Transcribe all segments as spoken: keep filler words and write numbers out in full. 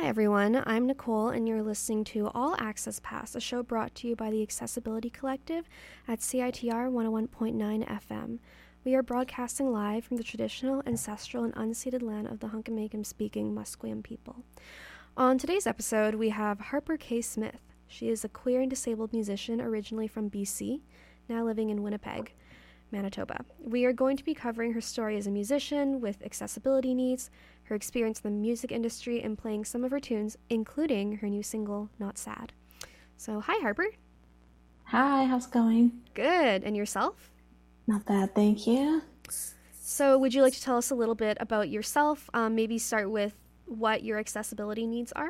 Hi everyone, I'm Nicole and you're listening to All Access Pass, a show brought to you by the Accessibility Collective at C I T R one oh one point nine F M. We are broadcasting live from the traditional, ancestral, and unceded land of the Hunkaminam speaking Musqueam people. On today's episode, we have Harper K. Smith. She is a queer and disabled musician originally from B C, now living in Winnipeg, Manitoba. We are going to be covering her story as a musician with accessibility needs, her experience in the music industry, and playing some of her tunes, including her new single, Not Sad. So, hi, Harper. Hi, how's it going? Good. And yourself? Not bad, thank you. So, would you like to tell us a little bit about yourself? Um, maybe start with what your accessibility needs are?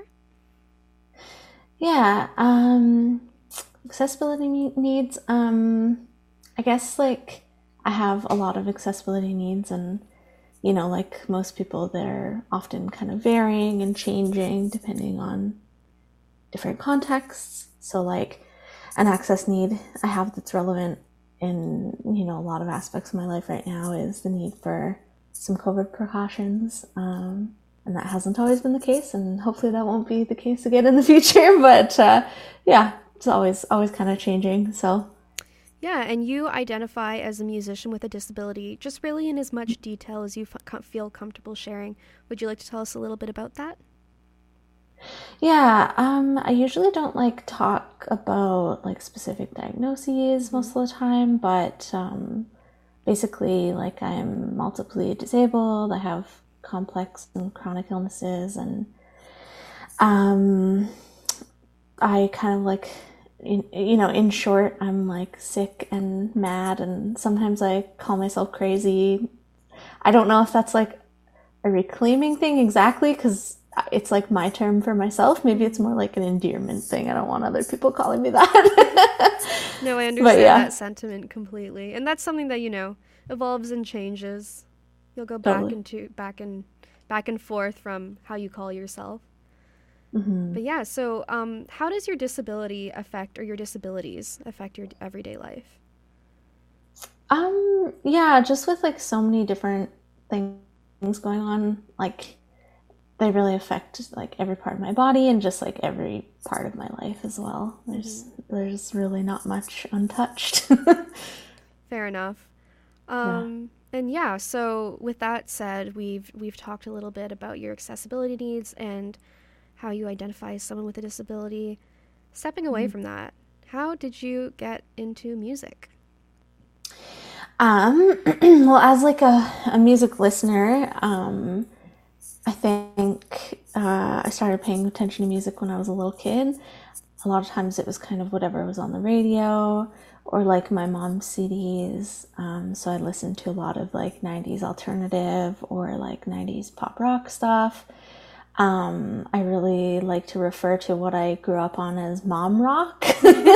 Yeah, um, accessibility needs, um, I guess, like, I have a lot of accessibility needs, and you know, like most people, they're often kind of varying and changing depending on different contexts. So like an access need I have that's relevant in, you know, a lot of aspects of my life right now is the need for some COVID precautions. Um, and that hasn't always been the case, and hopefully that won't be the case again in the future. But uh, yeah, it's always, always kind of changing. So yeah, and you identify as a musician with a disability, just really in as much detail as you f- feel comfortable sharing. Would you like to tell us a little bit about that? Yeah, um, I usually don't like talk about like specific diagnoses most of the time, but um, basically, like I'm multiply disabled. I have complex and chronic illnesses, and um, I kind of like. In, you know, in short, I'm like sick and mad, and sometimes I call myself crazy. I don't know if that's like a reclaiming thing exactly, because it's like my term for myself. Maybe it's more like an endearment thing. I don't want other people calling me that. No, I understand yeah. that sentiment completely, and that's something that, you know, evolves and changes. You'll go back totally. into back and back and forth from how you call yourself. Mm-hmm. But yeah, so um, how does your disability affect, or your disabilities affect your everyday life? Um, yeah, just with like so many different things going on, like they really affect like every part of my body and just like every part of my life as well. There's mm-hmm. there's really not much untouched. Fair enough. Um, yeah. And yeah, so with that said, we've we've talked a little bit about your accessibility needs and how you identify as someone with a disability. Stepping away mm-hmm. from that, how did you get into music? Um, well, as like a, a music listener, um, I think uh, I started paying attention to music when I was a little kid. A lot of times it was kind of whatever was on the radio or like my mom's C Ds. Um, so I listened to a lot of like nineties alternative or like nineties pop rock stuff. Um, I really like to refer to what I grew up on as mom rock.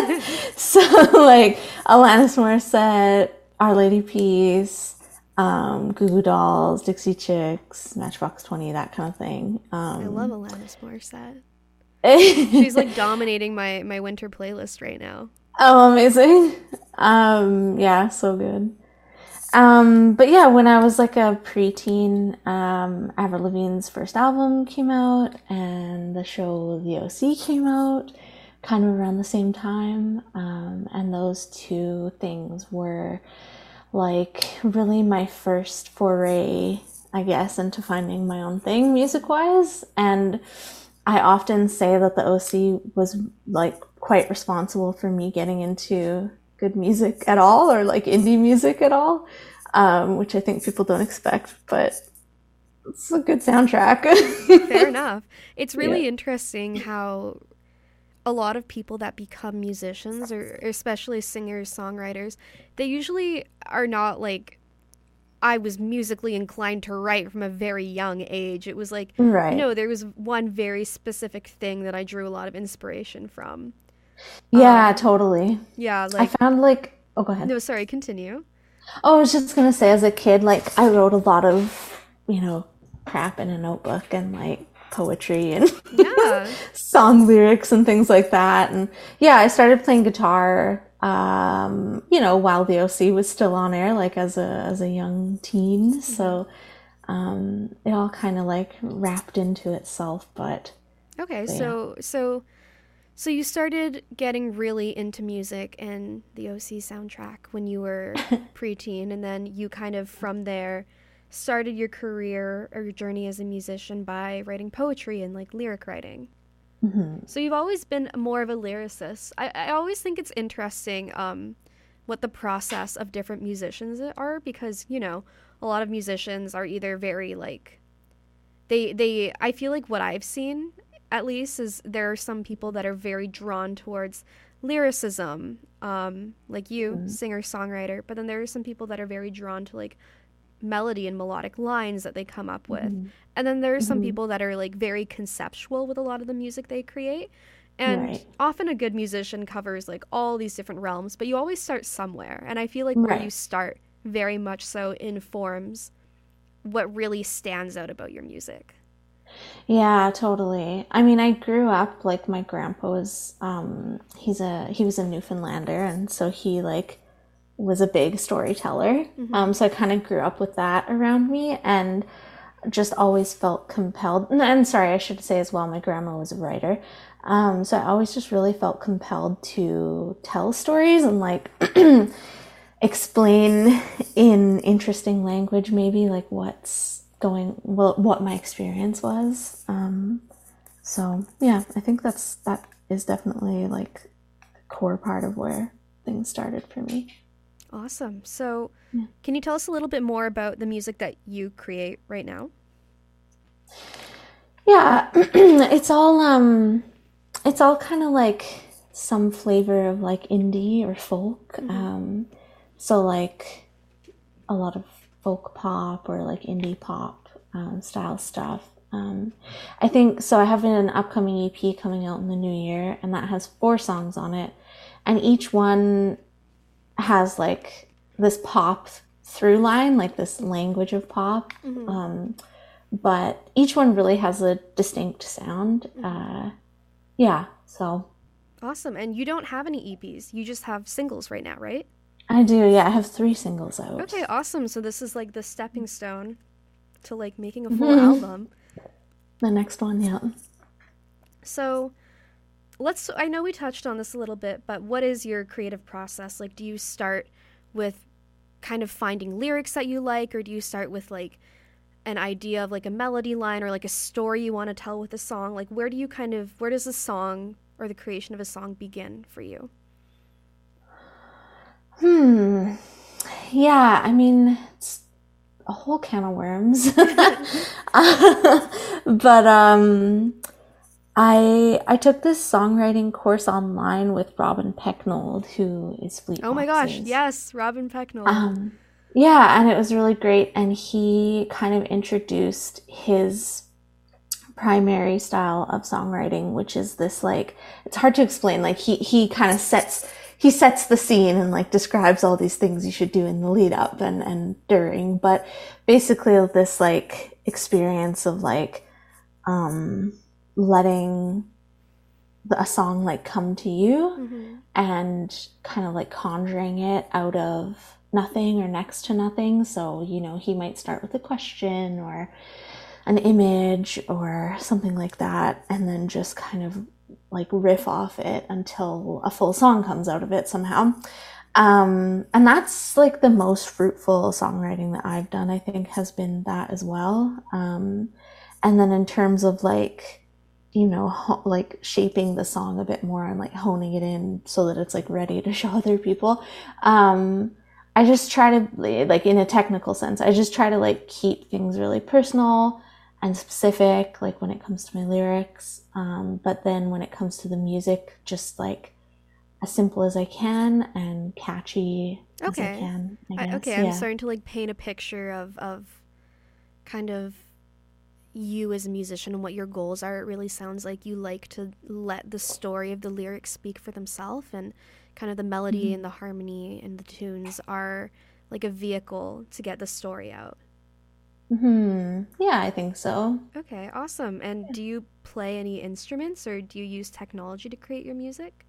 So like Alanis Morissette, Our Lady Peace, um, Goo Goo Dolls, Dixie Chicks, Matchbox twenty, that kind of thing. Um, I love Alanis Morissette. She's like dominating my, my winter playlist right now. Oh, amazing. Um, yeah, so good. Um, but yeah, when I was like a preteen, um, Avril Lavigne's first album came out, and the show The O C came out kind of around the same time. Um, and those two things were like really my first foray, I guess, into finding my own thing music-wise. And I often say that the O C was like quite responsible for me getting into good music at all, or like indie music at all, um, which I think people don't expect, but it's a good soundtrack. Fair enough. It's really yeah. interesting how a lot of people that become musicians, or especially singers, songwriters, they usually are not like, I was musically inclined to write from a very young age. It was like, right. no, there was one very specific thing that I drew a lot of inspiration from. Yeah, um, totally. Yeah, like... I found, like... Oh, go ahead. No, sorry, continue. Oh, I was just gonna say, as a kid, like, I wrote a lot of, you know, crap in a notebook and, like, poetry and yeah. song lyrics and things like that. And, yeah, I started playing guitar, um, you know, while the O C was still on air, like, as a as a young teen. Mm-hmm. So um, it all kind of, like, wrapped into itself, but... Okay, But yeah. so so so you started getting really into music and the O C soundtrack when you were preteen, and then you kind of from there started your career or your journey as a musician by writing poetry and like lyric writing. hmm So you've always been more of a lyricist. I, I always think it's interesting um, what the process of different musicians are because, you know, a lot of musicians are either very like they they I feel like what I've seen at least is there are some people that are very drawn towards lyricism, um, like you, singer songwriter, but then there are some people that are very drawn to like melody and melodic lines that they come up with. hmm And then there are some hmm people that are like very conceptual with a lot of the music they create. And Right. often a good musician covers like all these different realms, but you always start somewhere. And I feel like where you Right. start very much so informs what really stands out about your music. Yeah, totally. I mean, I grew up like my grandpa was um he's a he was a Newfoundlander, and so he like was a big storyteller. Mm-hmm. Um so I kind of grew up with that around me and just always felt compelled. And, and sorry, I should say as well, my grandma was a writer. Um so I always just really felt compelled to tell stories and like explain in interesting language maybe like what's going well what my experience was. Um so yeah, I think that's that is definitely like a core part of where things started for me. Awesome. So, Yeah, can you tell us a little bit more about the music that you create right now? yeah. it's all um it's all kind of like some flavor of like indie or folk. Mm-hmm. Um so like a lot of folk pop or like indie pop um, style stuff. Um, I think so. I have an upcoming E P coming out in the new year, and that has four songs on it, and each one has like this pop through line, like this language of pop. Mm-hmm. Um, but each one really has a distinct sound. Mm-hmm. Uh, yeah, so Awesome. And you don't have any E Ps. You just have singles right now, right? I do. Yeah, I have three singles out. Okay, awesome. So this is like the stepping stone to like making a full Mhm. album. The next one, yeah. So let's, I know we touched on this a little bit, but what is your creative process? Like, do you start with kind of finding lyrics that you like, or do you start with like an idea of like a melody line or like a story you want to tell with a song? Like, where do you kind of, where does a song or the creation of a song begin for you? Hmm. Yeah, I mean, it's a whole can of worms. But um I I took this songwriting course online with Robin Pecknold, who is Fleet Oh my gosh, Foxes. yes, Robin Pecknold. Um yeah, and it was really great, and he kind of introduced his primary style of songwriting, which is this like it's hard to explain. Like he he kind of sets he sets the scene and like describes all these things you should do in the lead up and and during, but basically this like experience of like um letting the, a song like come to you Mm-hmm. and kind of like conjuring it out of nothing or next to nothing. So, you know, he might start with a question or an image or something like that, and then just kind of like riff off it until a full song comes out of it somehow. Um, and that's like the most fruitful songwriting that I've done, I think, has been that as well. Um, and then in terms of like, you know, ho- like shaping the song a bit more and like honing it in so that it's like ready to show other people. Um, I just try to, like, in a technical sense, I just try to like keep things really personal and specific, like when it comes to my lyrics. Um, but then when it comes to the music, just like as simple as I can and catchy as I Okay. can, I I, guess. okay, I'm Yeah. starting to like paint a picture of of kind of you as a musician and what your goals are. It really sounds like you like to let the story of the lyrics speak for themselves, and kind of the melody and the harmony and the tunes are like a vehicle to get the story out. Hmm. Yeah, I think so. Okay, awesome. And do you play any instruments or do you use technology to create your music?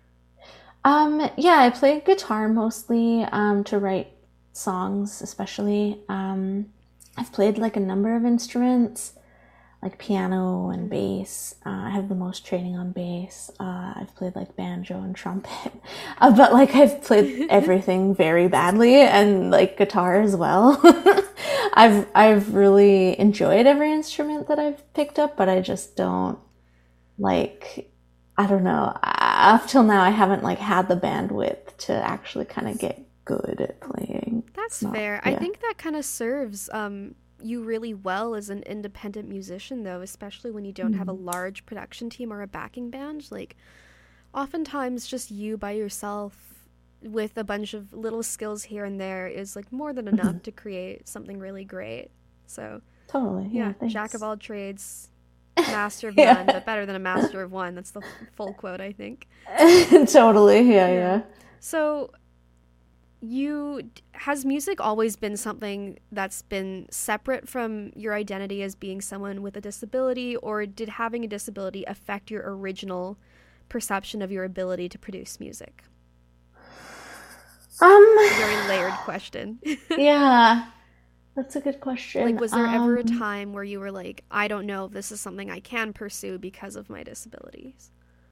Um, yeah, I play guitar mostly, um, to write songs, especially. Um, I've played like a number of instruments. like piano and Mm-hmm. bass. Uh, I have the most training on bass. Uh, I've played like banjo and trumpet, uh, but like I've played everything very badly, and like guitar as well. I've I've really enjoyed every instrument that I've picked up, but I just don't like. I don't know. Up till now, I haven't like had the bandwidth to actually kind of get good at playing. It's That's not. fair. I Yeah. think that kind of serves um, you really well as an independent musician, though, especially when you don't have a Mm. large production team or a backing band. Like, oftentimes, just you by yourself with a bunch of little skills here and there is like more than enough to create something really great. So, Totally. Yeah. yeah, jack of Thanks. all trades, master of none, Yeah. but better than a master of one. That's the full quote, I think. Totally. Yeah. Yeah. Yeah. So, you has music always been something that's been separate from your identity as being someone with a disability, or did having a disability affect your original perception of your ability to produce music? Um. Very layered question. Yeah. That's a good Like, question. was there ever a Um. time where you were like, I don't know if this is something I can pursue because of my disabilities?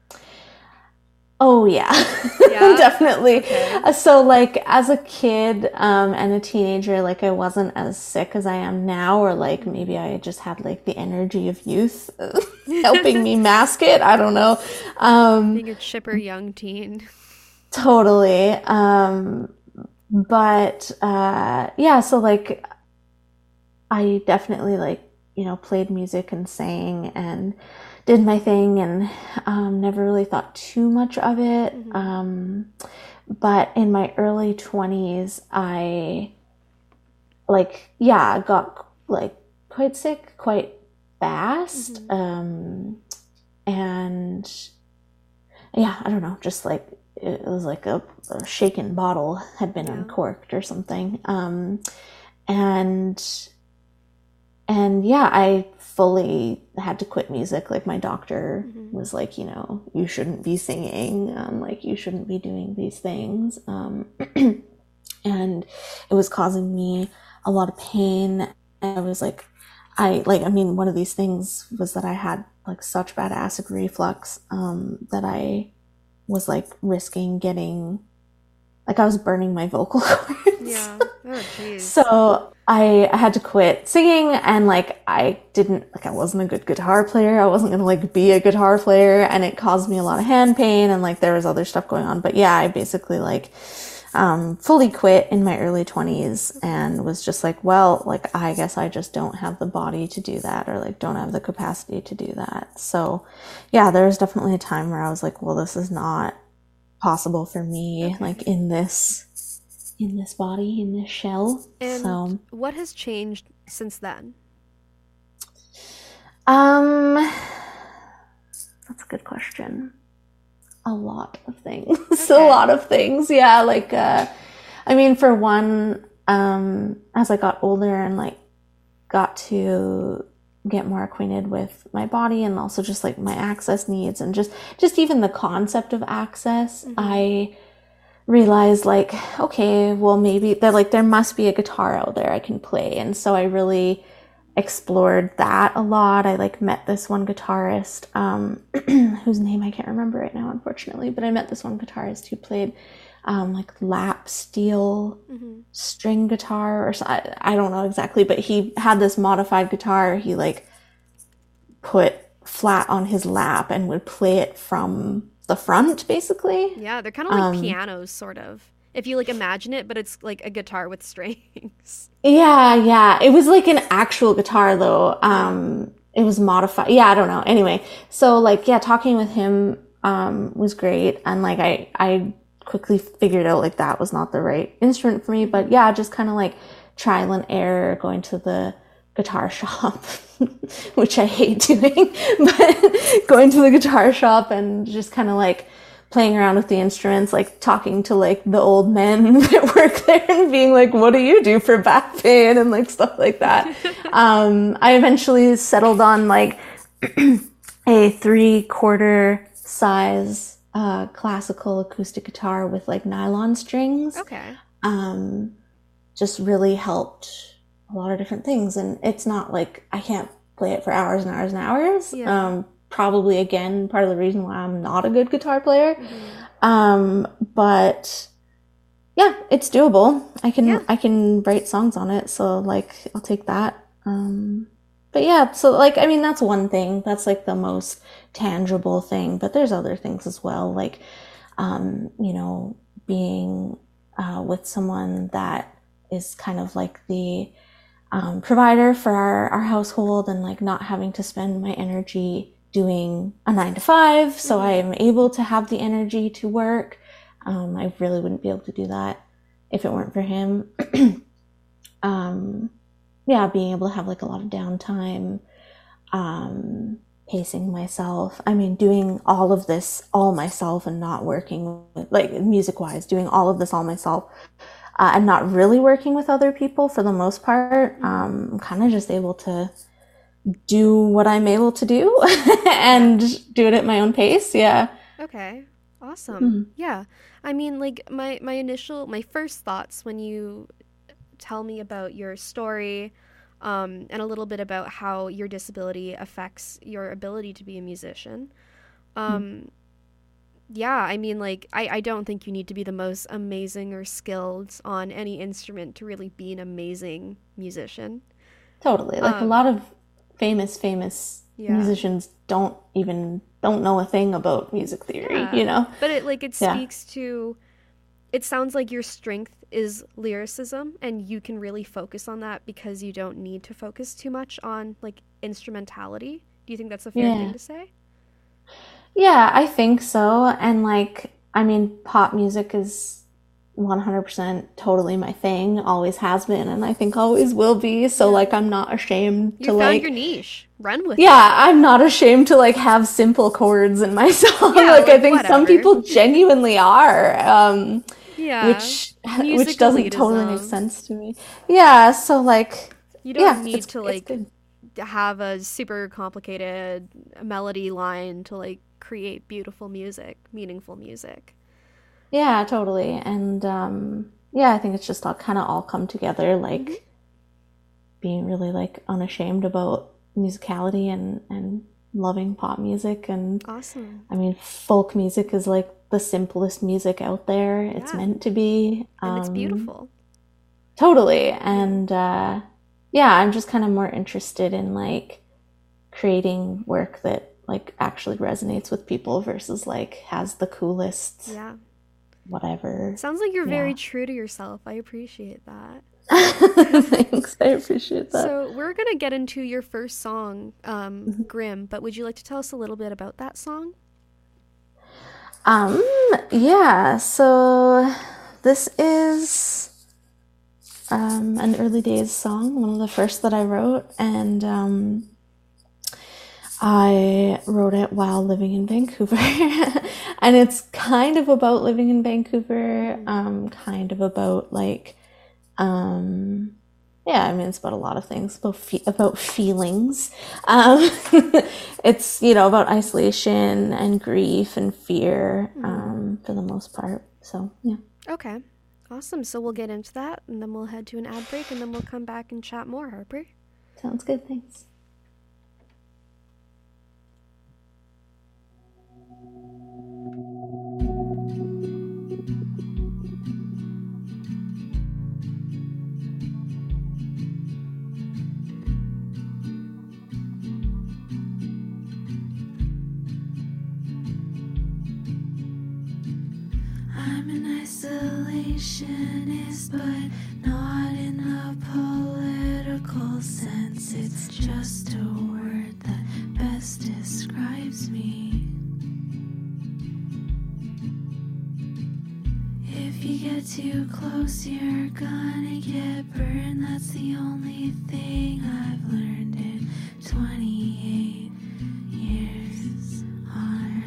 Oh yeah, Yeah? definitely. Okay. Uh, So like as a kid um, and a teenager, like I wasn't as sick as I am now, or like maybe I just had like the energy of youth helping me mask it. I don't know. Um, Being a chipper young teen. totally. Um, but uh, yeah, so like I definitely like, you know, played music and sang and did my thing and um, never really thought too much of it. Mm-hmm. Um, but in my early twenties, I like, yeah, got like quite sick quite fast. Mm-hmm. Um, and yeah, I don't know, just like it was like a, a shaken bottle had been Yeah. uncorked or something. Um, and and yeah, I fully had to quit music. Like my doctor Mm-hmm. was like, you know, you shouldn't be singing, um, like you shouldn't be doing these things. Um, and it was causing me a lot of pain. And I was like, I like, I mean, one of these things was that I had like such bad acid reflux um, that I was like risking getting, like I was burning my vocal cords. Yeah. Oh, jeez. So I, I had to quit singing, and like I didn't like I wasn't a good guitar player. I wasn't gonna like be a guitar player, and it caused me a lot of hand pain, and like there was other stuff going on. But yeah, I basically like um, fully quit in my early twenties and was just like, well, like I guess I just don't have the body to do that, or like don't have the capacity to do that. So yeah, there was definitely a time where I was like, well, this is not possible for me, Okay. like in this in this body, in this shell. And So what has changed since then? um that's a good question. A lot of things. Okay. A lot of things. Yeah, like uh I mean, for one, um as I got older and like got to get more acquainted with my body and also just like my access needs and just just even the concept of access, Mm-hmm. I realized like, okay, well maybe there like there must be a guitar out there I can play. And so I really explored that a lot. I like met this one guitarist, um, whose name I can't remember right now, unfortunately, but I met this one guitarist who played um, like lap steel Mm-hmm. string guitar or so, I, I don't know exactly, but he had this modified guitar he like put flat on his lap and would play it from the front basically. Yeah, they're kind of like Um, pianos, sort of. If you like imagine it, but it's like a guitar with strings. Yeah, yeah. It was like an actual guitar though. Um, it was modified. Yeah, I don't know. Anyway, so like, yeah, talking with him, um, was great. And like, I, I quickly figured out like that was not the right instrument for me. But yeah, just kind of like trial and error, going to the guitar shop, which I hate doing, but going to the guitar shop and just kind of like playing around with the instruments, like talking to like the old men that work there and being like, what do you do for back pain and like stuff like that. um, I eventually settled on like a three quarter size uh, classical acoustic guitar with like nylon strings. Okay. Um, just really helped a lot of different things. And it's not like I can't play it for hours and hours and hours. Yeah. Um, probably, again, part of the reason why I'm not a good guitar player. Mm-hmm. Um, but yeah, it's doable. I can Yeah. I can write songs on it, so like I'll take that. Um, but yeah, so like I mean that's one thing. That's like the most tangible thing. But there's other things as well, like um, you know, being uh, with someone that is kind of like the um, provider for our, our household, and like not having to spend my energy doing a nine to five, so Mm-hmm. I am able to have the energy to work. Um, I really wouldn't be able to do that if it weren't for him. um, yeah, being able to have like a lot of downtime, um, pacing myself. I mean, doing all of this all myself and not working with, like music wise, doing all of this all myself. Uh, and not really working with other people for the most part. Um, I'm kind of just able to do what I'm able to do and do it at my own pace. Yeah. Okay. Awesome. Mm-hmm. Yeah. I mean, like my my initial my first thoughts when you tell me about your story, um, and a little bit about how your disability affects your ability to be a musician. Um, Mm-hmm. yeah, I mean, like I I don't think you need to be the most amazing or skilled on any instrument to really be an amazing musician. Totally. Like a Um, lot of famous, famous yeah. musicians don't even don't know a thing about music theory, Yeah. you know? But it like it Yeah. speaks to it sounds like your strength is lyricism, and you can really focus on that because you don't need to focus too much on like instrumentality. Do you think that's a fair Yeah. thing to say? Yeah, I think so. And like, I mean, pop music is one hundred percent totally my thing, always has been, and I think always will be. So Yeah. like, I'm not ashamed You to found like, your niche. Run with it. yeah, I'm not ashamed to like have simple chords in my song. Yeah, like, I like, think some whatever. people genuinely are, um, Yeah. which which Music doesn't totally make elitism. sense to me. Yeah, so like, You don't yeah, need it's to it's like good. have a super complicated melody line to like create beautiful music, meaningful music. Yeah, totally. And um, yeah, I think it's just all kind of all come together, like Mhm. being really like unashamed about musicality and and loving pop music. And Awesome. I mean, folk music is like the simplest music out there. It's Yeah. meant to be. And it's Um, beautiful. totally. And uh, yeah, I'm just kind of more interested in like creating work that like actually resonates with people versus like has the coolest Yeah. whatever. Sounds like you're Yeah. very true to yourself. I appreciate that. Thanks, I appreciate that. So we're going to get into your first song, um, Grim, but would you like to tell us a little bit about that song? Um, yeah, so this is um, an early days song, one of the first that I wrote, and um, I wrote it while living in Vancouver. And it's kind of about living in Vancouver, um, kind of about like, um, yeah, I mean, it's about a lot of things, about fe- about feelings. Um, it's, you know, about isolation and grief and fear, um, for the most part. So, yeah. Okay. Awesome. So we'll get into that, and then we'll head to an ad break, and then we'll come back and chat more, Harper. Sounds good, thanks. I'm an isolationist, but not in a political sense. It's just a word that best describes me. If you get too close, you're gonna get burned. That's the only thing I've learned in twenty-eight years on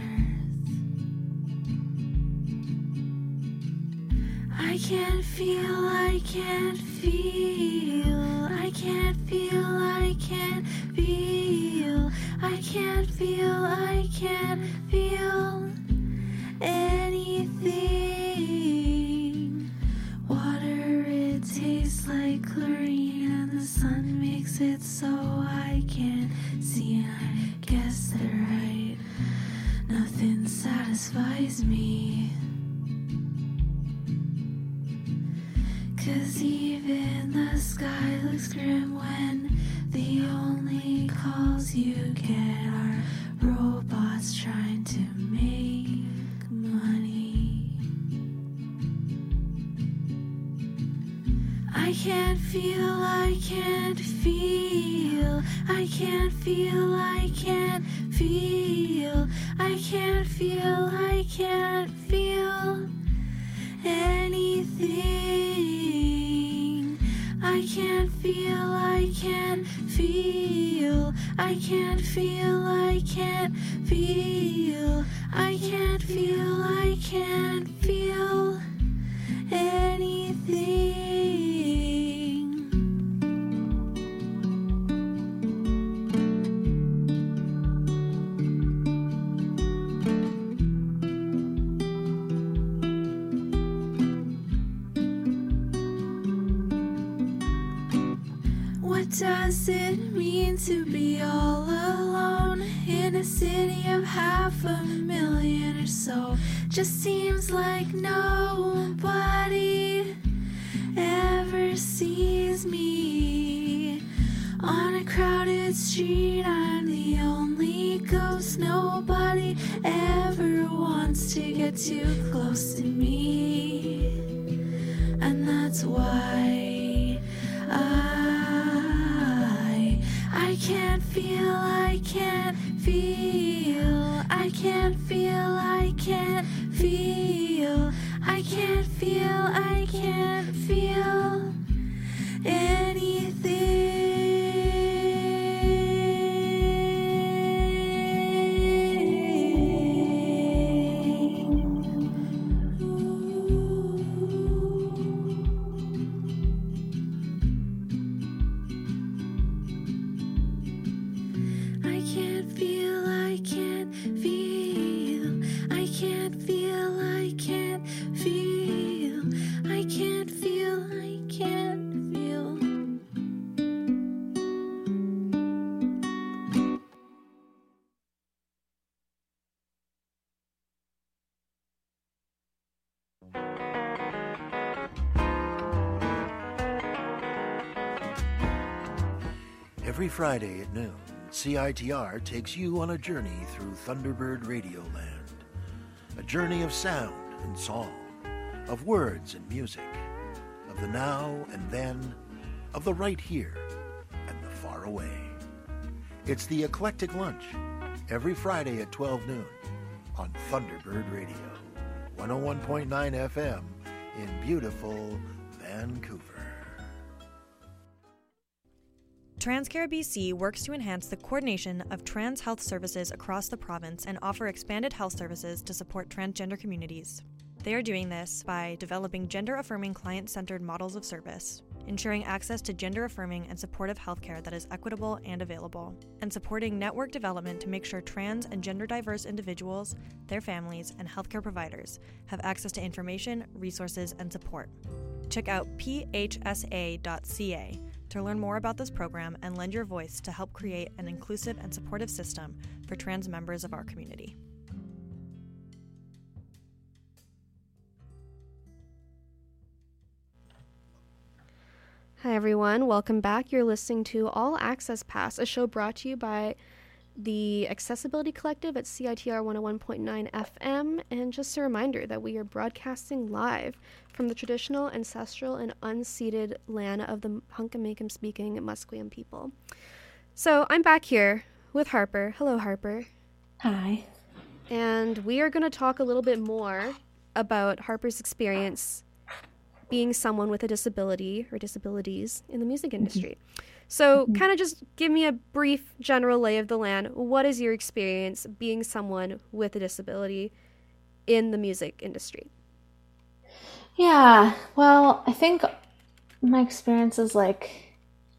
Earth. I can't feel, I can't feel, I can't feel, I can't feel, I can't feel, I can't feel anything. Water, it tastes like chlorine, and the sun makes it so I can't 'Cause even the sky looks grim when the only calls you get are robots trying to make money. I can't feel, I can't feel, I can't feel, I can't feel, I can't feel, I can't feel anything. I can't feel, I can't feel, I can't feel, I can't feel, I can't feel, I can't feel anything. What does it mean to be all alone in a city of half a million or so? Just seems like nobody ever sees me. On a crowded street, I'm the only ghost. Nobody ever wants to get too close to me. And that's why I I can't feel, I can't feel, I can't feel, I can't feel, I can't feel, I can't feel anything. I can't feel, I can't feel, I can't feel, I can't feel, I can't feel, I can't feel. Every Friday at noon, C I T R takes you on a journey through Thunderbird Radio Land. A journey of sound and song, of words and music, of the now and then, of the right here and the far away. It's the Eclectic Lunch, every Friday at twelve noon on Thunderbird Radio, one oh one point nine F M in beautiful Vancouver. TransCare B C works to enhance the coordination of trans health services across the province and offer expanded health services to support transgender communities. They are doing this by developing gender-affirming client-centered models of service, ensuring access to gender-affirming and supportive healthcare that is equitable and available, and supporting network development to make sure trans and gender-diverse individuals, their families, and healthcare providers have access to information, resources, and support. Check out p h s a dot c a to learn more about this program and lend your voice to help create an inclusive and supportive system for trans members of our community. Hi everyone, welcome back. You're listening to All Access Pass, a show brought to you by the Accessibility Collective at C I T R one oh one point nine F M, and just a reminder that we are broadcasting live from the traditional, ancestral, and unceded land of the Hunkaminkum speaking Musqueam people. So I'm back here with Harper. Hello, Harper. Hi. And we are going to talk a little bit more about Harper's experience being someone with a disability or disabilities in the music industry. Mm-hmm. So mm-hmm. kind of just give me a brief general lay of the land. What is your experience being someone with a disability in the music industry? Yeah, well, I think my experience is like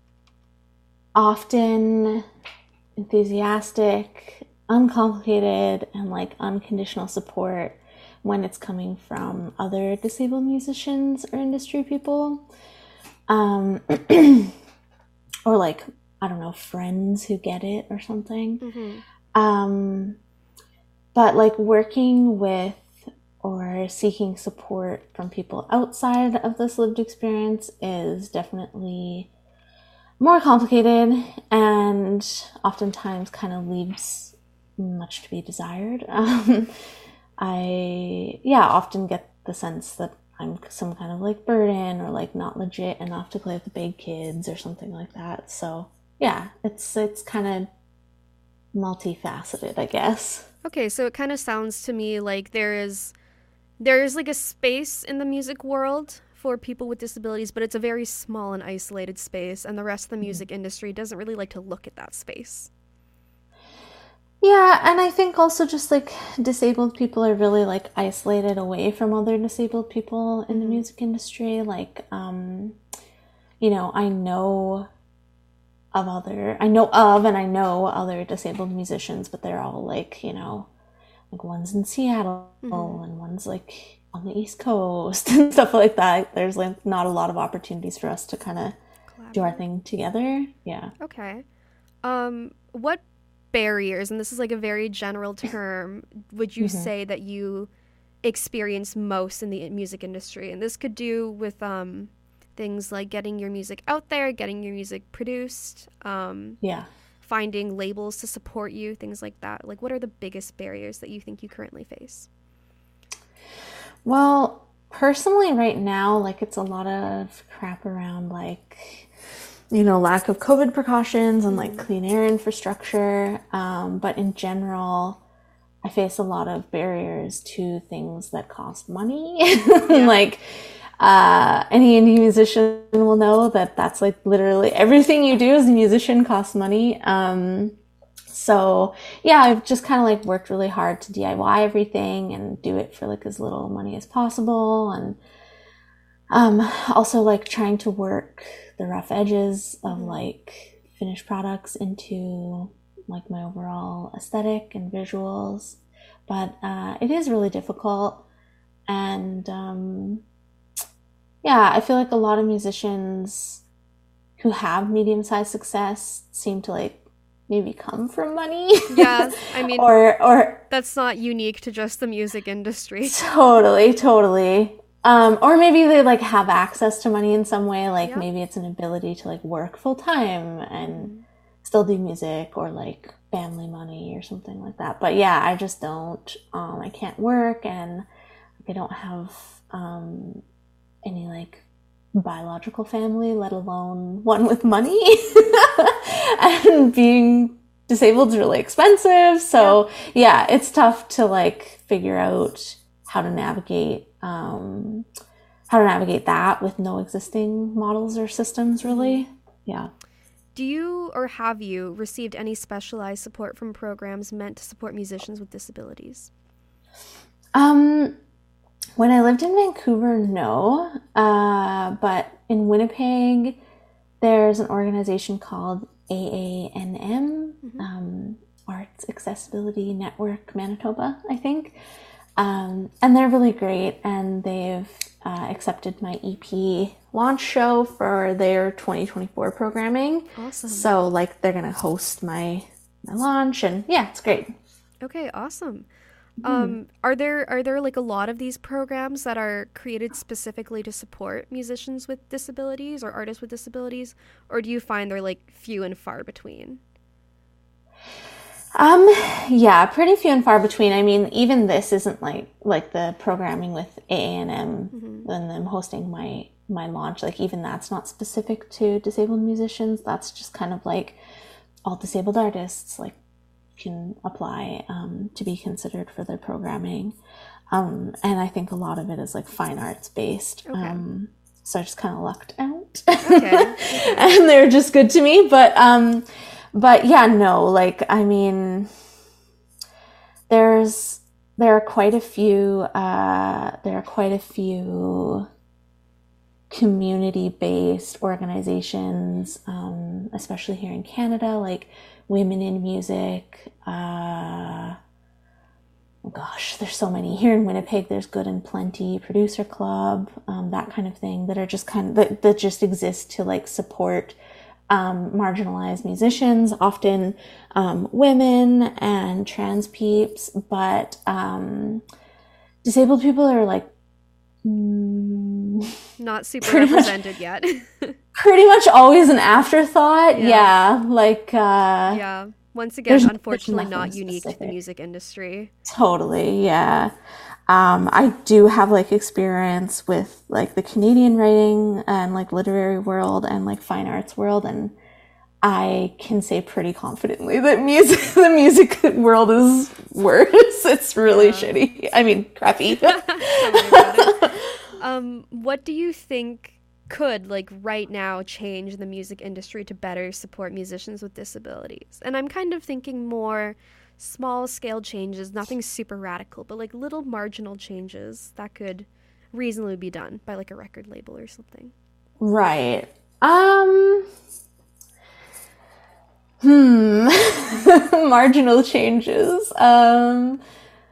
often enthusiastic, uncomplicated, and like unconditional support when it's coming from other disabled musicians or industry people. Um, or like, I don't know, friends who get it or something. Mm-hmm. Um, but like working with or seeking support from people outside of this lived experience is definitely more complicated and oftentimes kind of leaves much to be desired. Um, I, yeah, often get the sense that I'm some kind of like burden or like not legit enough to play with the big kids or something like that. So yeah, it's it's kind of multifaceted, I guess. Okay, so it kind of sounds to me like there is there is like a space in the music world for people with disabilities, but it's a very small and isolated space, and the rest of the music industry doesn't really like to look at that space. Yeah, and I think also just like disabled people are really like isolated away from other disabled people in the music industry. Like, um, you know, I know of other, I know of and I know other disabled musicians, but they're all like, you know, like one's in Seattle mm-hmm. and one's like on the East Coast and stuff like that. There's like not a lot of opportunities for us to kind of do our thing together. Yeah. Okay. Um, what barriers, and this is like a very general term, would you mm-hmm. say that you experience most in the music industry? And this could do with um, things like getting your music out there, getting your music produced, um, yeah, finding labels to support you, things like that. Like, what are the biggest barriers that you think you currently face? Well, personally right now, like it's a lot of crap around like, you know, lack of COVID precautions and like clean air infrastructure. Um, but in general, I face a lot of barriers to things that cost money. Yeah. Like, uh, any indie musician will know that that's like literally everything you do as a musician costs money. Um, so yeah, I've just kind of like worked really hard to D I Y everything and do it for like as little money as possible. And, um, also like trying to work the rough edges of like finished products into like my overall aesthetic and visuals. But uh, it is really difficult. And um, yeah, I feel like a lot of musicians who have medium-sized success seem to like maybe come from money. Yeah, I mean, or or that's not unique to just the music industry. Totally, totally. Um, or maybe they like have access to money in some way, like yeah. maybe it's an ability to like work full time and still do music, or like family money or something like that. But yeah, I just don't, um, I can't work, and I don't have um, any like biological family, let alone one with money. And being disabled is really expensive. So yeah. yeah, it's tough to like figure out how to navigate um, how to navigate that with no existing models or systems, really. Yeah. Do you or have you received any specialized support from programs meant to support musicians with disabilities? Um, when I lived in Vancouver, no. Uh, but in Winnipeg, there's an organization called A A N M, mm-hmm. um, Arts Accessibility Network Manitoba, I think. Um, and they're really great, and they've uh, accepted my E P launch show for their twenty twenty-four programming. Awesome. So, like, they're going to host my, my launch, and yeah, it's great. Okay, awesome. Mm-hmm. Um, are there are there like a lot of these programs that are created specifically to support musicians with disabilities or artists with disabilities, or do you find they're like few and far between? Um, yeah, pretty few and far between. I mean, even this isn't like, like the programming with A A N M mm-hmm. and them hosting my, my launch. Like, even that's not specific to disabled musicians. That's just kind of like all disabled artists, like, can apply, um, to be considered for their programming. Um, and I think a lot of it is like fine arts based. Okay. Um, so I just kind of lucked out. Okay. Okay. And they were just good to me. But, um, But yeah, no, like, I mean, there's, there are quite a few, uh, there are quite a few community-based organizations, um, especially here in Canada, like Women in Music, uh, oh gosh, there's so many. Here in Winnipeg, there's Good and Plenty, Producer Club, um, that kind of thing, that are just kind of, that, that just exist to like support Um, marginalized musicians, often um, women and trans peeps, but um, disabled people are like mm, Not super Pretty much- represented yet. pretty much always an afterthought. Yeah. Yeah, like uh, Yeah. Once again, There's unfortunately not nothing unique to the specific. music industry. totally. Yeah. Um, I do have like experience with like the Canadian writing and like literary world and like fine arts world, and I can say pretty confidently that music, the music world is worse. It's really Yeah. shitty. I mean, crappy. Tell me about it. Um, what do you think could, like, right now change the music industry to better support musicians with disabilities? And I'm kind of thinking more small scale changes, nothing super radical, but like little marginal changes that could reasonably be done by like a record label or something. Right. Um. Hmm. Marginal changes. Um.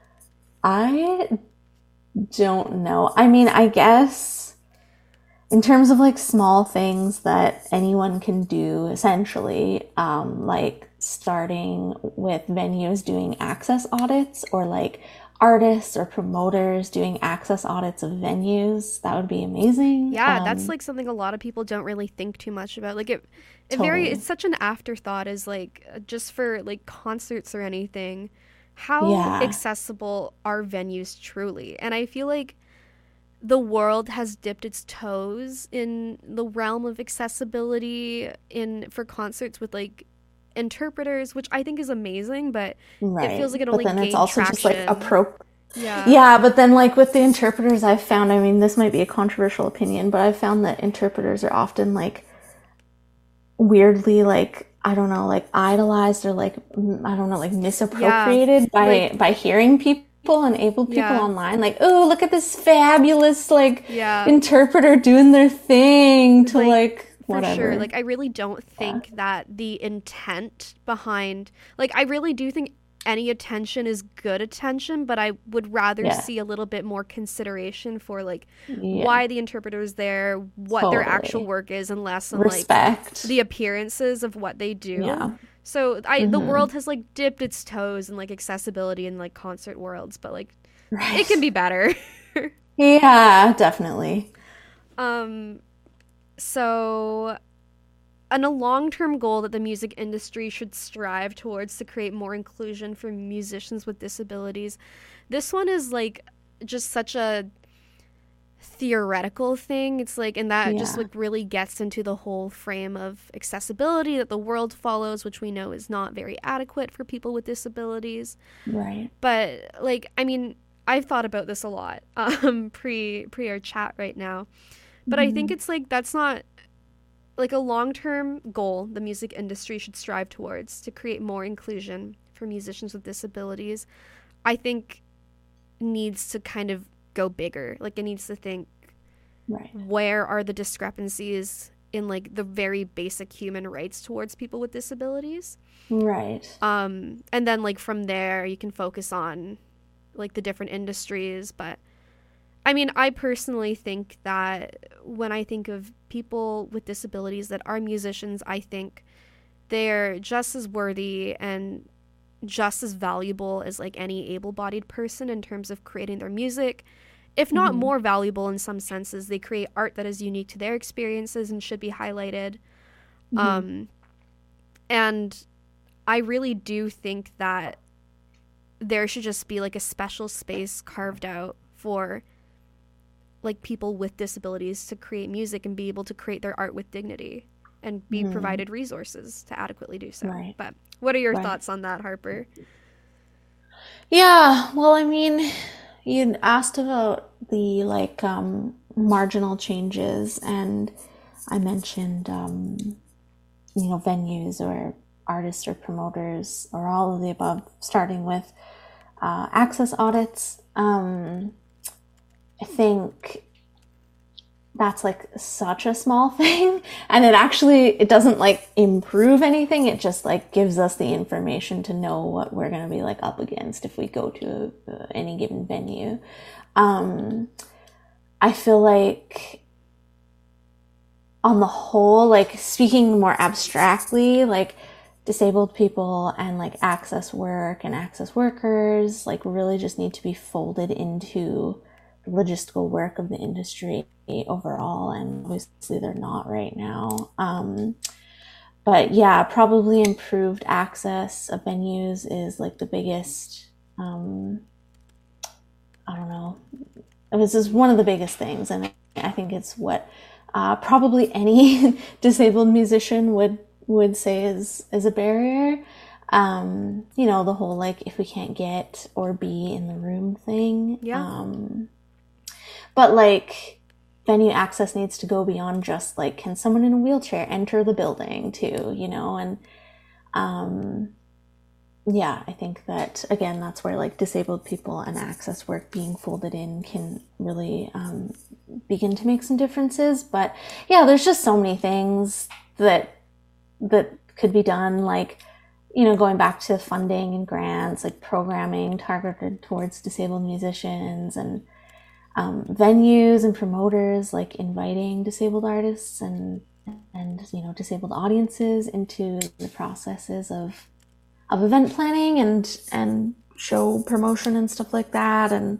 I don't know. I mean, I guess in terms of like small things that anyone can do, essentially, um, like starting with venues doing access audits, or like artists or promoters doing access audits of venues, that would be amazing. Yeah, Um, that's like something a lot of people don't really think too much about. Like it, it very, Totally. it's such an afterthought as like uh, just for like concerts or anything. How Yeah. accessible are venues truly? And I feel like the world has dipped its toes in the realm of accessibility in for concerts with like interpreters, which I think is amazing, but right. feels like it But only then it's gained also just like traction. appro- yeah. Yeah, but then like with the interpreters, I've found, I mean, this might be a controversial opinion, but I've found that interpreters are often like weirdly like, I don't know, like idolized or like, mm, I don't know, like misappropriated by like- by hearing people and able people Yeah. online. Like, oh, look at this fabulous like Yeah. interpreter doing their thing to Like, like, For whatever. sure. Like, I really don't think that the intent behind, like, I really do think any attention is good attention, but I would rather Yeah. see a little bit more consideration for, like, Yeah. why the interpreter's there, what their actual Totally. work is, and less on, like, Respect. the appearances of what they do. Yeah. So, I the Mhm. world has, like, dipped its toes in, like, accessibility in, like, concert worlds, but, like, Right. it can be better. Yeah, definitely. Um, so, and a long-term goal that the music industry should strive towards to create more inclusion for musicians with disabilities. This one is like just such a theoretical thing. It's like, and that just Yeah. like really gets into the whole frame of accessibility that the world follows, which we know is not very adequate for people with disabilities. Right. But like, I mean, I've thought about this a lot um pre pre our chat right now. But I think it's like that's not like a long-term goal the music industry should strive towards to create more inclusion for musicians with disabilities. I think needs to kind of go bigger. Like it needs to think, Right. where are the discrepancies in like the very basic human rights towards people with disabilities? Right. Um, and then like from there you can focus on like the different industries. But I mean, I personally think that when I think of people with disabilities that are musicians, I think they're just as worthy and just as valuable as like any able-bodied person in terms of creating their music, if not Mhm. more valuable in some senses. They create art that is unique to their experiences and should be highlighted. Mhm. Um, and I really do think that there should just be like a special space carved out for like people with disabilities to create music and be able to create their art with dignity and be Mhm. provided resources to adequately do so. Right. But what are your Right. thoughts on that, Harper? Yeah, well, I mean, you asked about the like um, marginal changes, and I mentioned, um, you know, venues or artists or promoters or all of the above, starting with uh, access audits. Um, I think that's like such a small thing, and it actually it doesn't like improve anything. It just like gives us the information to know what we're going to be like up against if we go to uh, any given venue. Um, I feel like on the whole, like speaking more abstractly, like disabled people and like access work and access workers like really just need to be folded into the logistical work of the industry overall, and obviously they're not right now. Um, but yeah, probably improved access of venues is like the biggest, um, I don't know, this is one of the biggest things, and I think it's what uh, probably any disabled musician would would say is is a barrier. Um, you know, the whole like if we can't get or be in the room thing. Yeah. Um, but like venue access needs to go beyond just like, can someone in a wheelchair enter the building too, you know? And um, yeah, I think that again, that's where like disabled people and access work being folded in can really um, begin to make some differences. But yeah, there's just so many things that that could be done, like, you know, going back to funding and grants, like programming targeted towards disabled musicians, and um, venues and promoters, like inviting disabled artists and, and, you know, disabled audiences into the processes of, of event planning and, and show promotion and stuff like that. And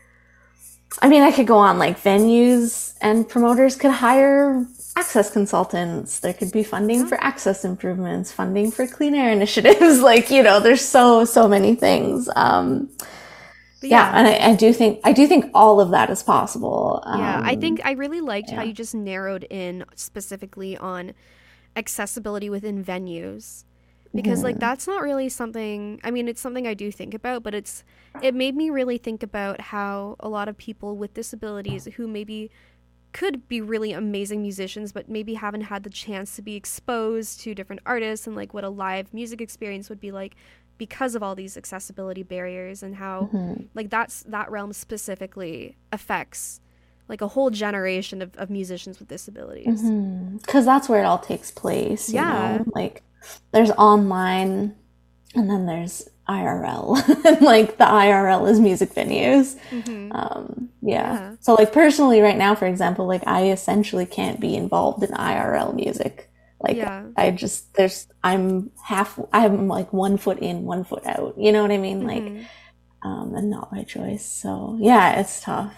I mean, I could go on, like venues and promoters could hire access consultants. There could be funding for access improvements, funding for clean air initiatives. Like, you know, there's so, so many things. Um, yeah. yeah. And I, I do think, I do think all of that is possible. Um, yeah. I think I really liked yeah. how you just narrowed in specifically on accessibility within venues, because mm-hmm. like, that's not really something, I mean, it's something I do think about, but it's, it made me really think about how a lot of people with disabilities who maybe could be really amazing musicians, but maybe haven't had the chance to be exposed to different artists and like what a live music experience would be like because of all these accessibility barriers, and how mm-hmm. like that's that realm specifically affects like a whole generation of, of musicians with disabilities. Mm-hmm. 'Cause that's where it all takes place. You yeah. know? Like there's online and then there's I R L. And like the I R L is music venues. Mm-hmm. Um, yeah. yeah. So like personally right now, for example, like I essentially can't be involved in I R L music. Like yeah. I just, there's, I'm half, I'm like one foot in, one foot out. You know what I mean? Mm-hmm. Like, um, and not by choice. So yeah, it's tough.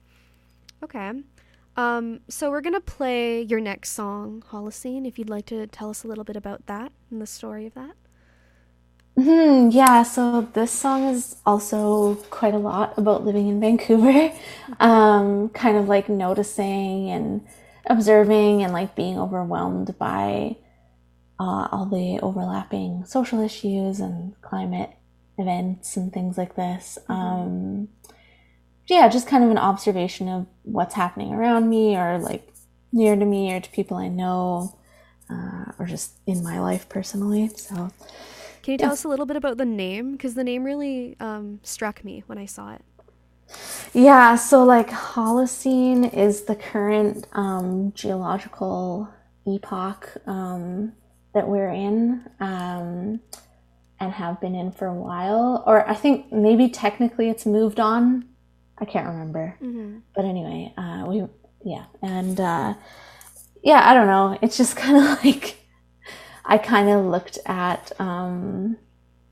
Okay. Um, so we're going to play your next song, Holocene, if you'd like to tell us a little bit about that and the story of that. Mm-hmm, yeah, so this song is also quite a lot about living in Vancouver, um, kind of like noticing and observing and like being overwhelmed by uh, all the overlapping social issues and climate events and things like this. Mm-hmm. Um, yeah, just kind of an observation of what's happening around me or like near to me or to people I know, uh, or just in my life personally, so... Can you tell yeah. us a little bit about the name? Because the name really um, struck me when I saw it. Yeah, so like Holocene is the current um, geological epoch um, that we're in um, and have been in for a while. Or I think maybe technically it's moved on. I can't remember. Mm-hmm. But anyway, uh, we yeah. And uh, yeah, I don't know. It's just kind of like... I kind of looked at, um,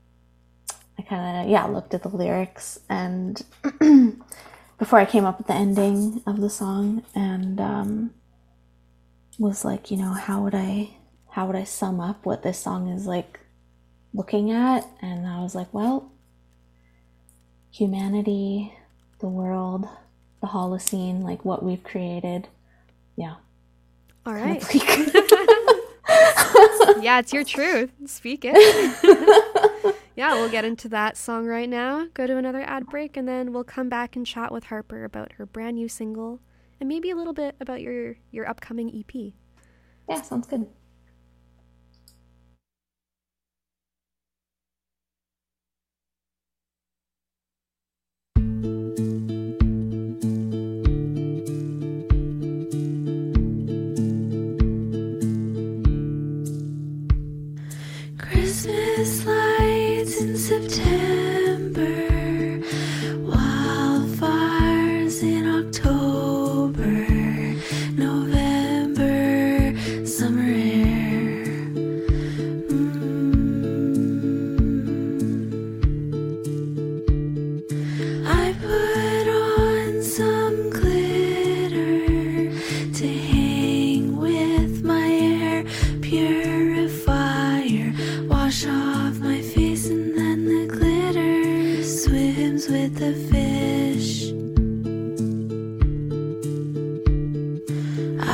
I kind of, yeah, looked at the lyrics and before I came up with the ending of the song and um, was like, you know, how would I, how would I sum up what this song is like looking at? And I was like, well, humanity, the world, the Holocene, like what we've created. Yeah. All right. Yeah, it's your truth. Speak it. Yeah, we'll get into that song right now. Go to another ad break, and then we'll come back and chat with Harper about her brand new single and maybe a little bit about your, your upcoming E P. Yeah, sounds good. Christmas lights in September, wildfires in October, November, summer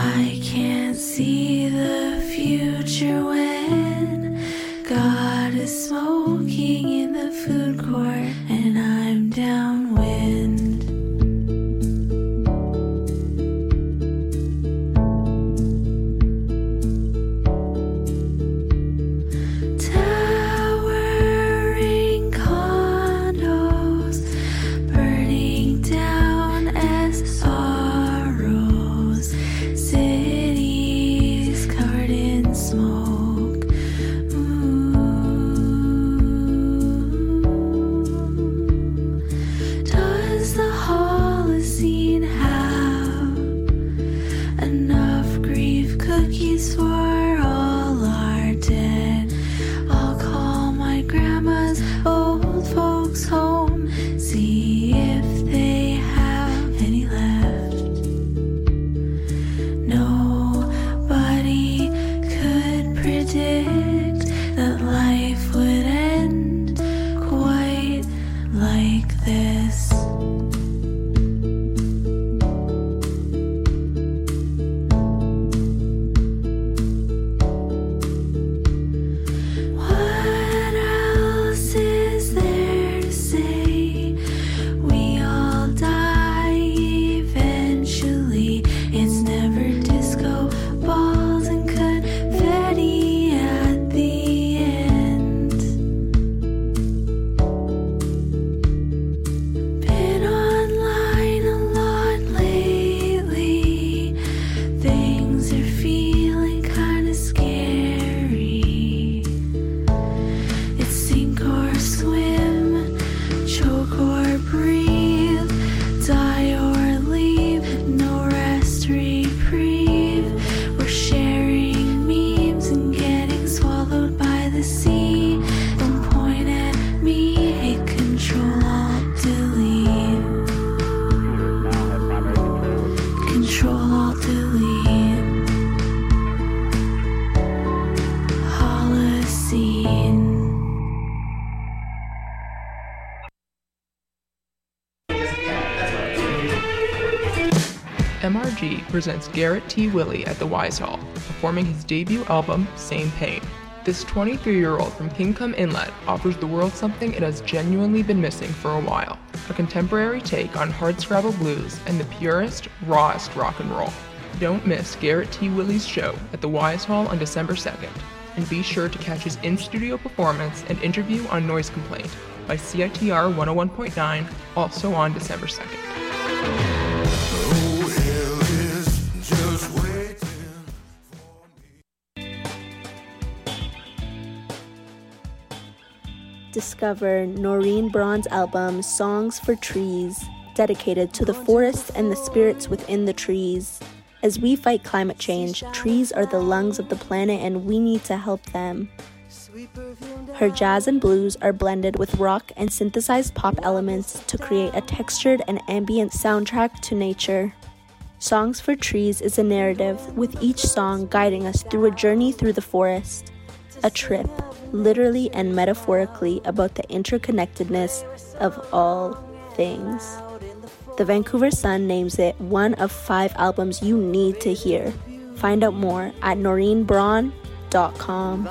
I can't see the future when God is smoking in the food court and I'm downwind. Towering condos burning down as sorrows, cities covered in smoke. Ooh. Does the Holocene have enough grief cookies for all our dead? I'll call my grandma's old folks home, see if they have any left. Nobody could predict that life would end quite like this. What else is there to say? We all die eventually. It's never disco balls and confetti at the end. Been online a lot lately. Things are feeling kinda scary. It's sink or swim, choke or breathe, die or leave, no rest reprieve. We're sharing memes and getting swallowed by the sea. Don't point at me, hit control alt delete. Control alt delete. Holocene. M R G presents Garrett T. Willey at the Wise Hall, performing his debut album, Same Pain. This twenty-three-year-old from Kingcome Inlet offers the world something it has genuinely been missing for a while, a contemporary take on hardscrabble blues and the purest, rawest rock and roll. Don't miss Garrett T. Willey's show at the Wise Hall on December second, and be sure to catch his in-studio performance and interview on Noise Complaint by C I T R one oh one point nine, also on December second. Discover Noreen Braun's album Songs for Trees, dedicated to the forest and the spirits within the trees. As we fight climate change, trees are the lungs of the planet and we need to help them. Her jazz and blues are blended with rock and synthesized pop elements to create a textured and ambient soundtrack to nature. Songs for Trees is a narrative, with each song guiding us through a journey through the forest. A trip, literally and metaphorically, about the interconnectedness of all things. The Vancouver Sun names it one of five albums you need to hear. Find out more at noreen braun dot com.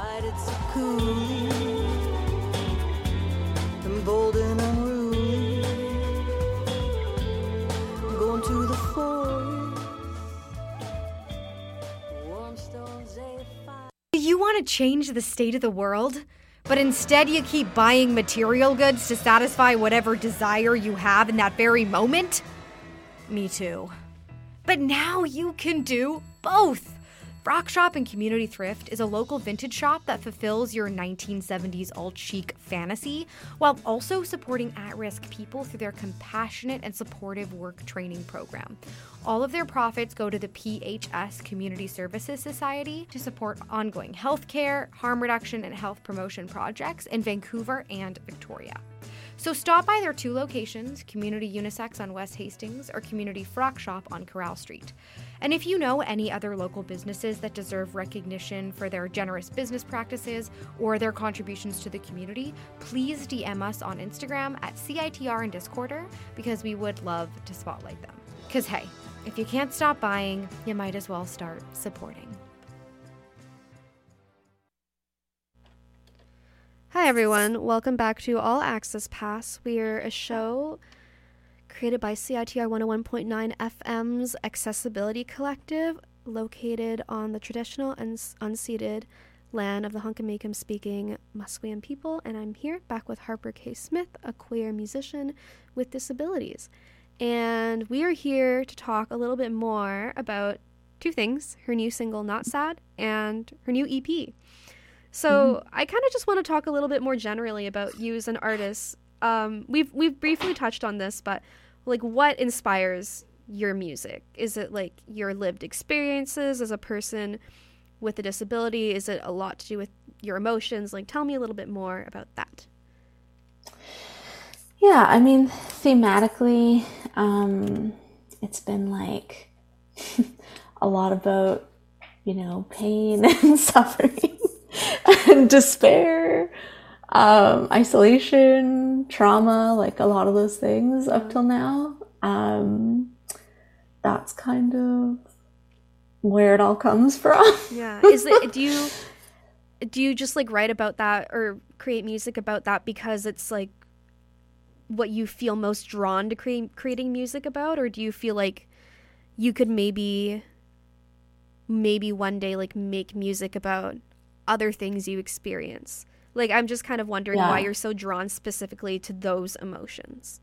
You want to change the state of the world, but instead you keep buying material goods to satisfy whatever desire you have in that very moment? Me too. But now you can do both. Rock Shop and Community Thrift is a local vintage shop that fulfills your nineteen seventies alt-chic fantasy while also supporting at-risk people through their compassionate and supportive work training program. All of their profits go to the P H S Community Services Society to support ongoing healthcare, harm reduction, and health promotion projects in Vancouver and Victoria. So stop by their two locations, Community Unisex on West Hastings or Community Frock Shop on Corral Street. And if you know any other local businesses that deserve recognition for their generous business practices or their contributions to the community, please D M us on Instagram at C I T R and Discorder, because we would love to spotlight them. Because hey, if you can't stop buying, you might as well start supporting. Hi everyone, welcome back to All Access Pass. We're a show created by C I T R one oh one point nine F M's Accessibility Collective, located on the traditional and unceded land of the Hunkaminam speaking Musqueam people, and I'm here back with Harper K. Smith, a queer musician with disabilities. And we are here to talk a little bit more about two things: her new single Not Sad and her new E P. So mm-hmm. I kind of just want to talk a little bit more generally about you as an artist. Um, we've we've briefly touched on this, but like, what inspires your music? Is it like your lived experiences as a person with a disability? Is it a lot to do with your emotions? Like, tell me a little bit more about that. Yeah, I mean, thematically, um, it's been like a lot about, you know, pain and suffering and despair, um, isolation, trauma, like a lot of those things up till now. Um, that's kind of where it all comes from. Yeah. Is it, do you, do you just like write about that or create music about that because it's like what you feel most drawn to create, creating music about? Or do you feel like you could maybe, maybe one day like make music about other things you experience? Like, I'm just kind of wondering yeah. why you're so drawn specifically to those emotions.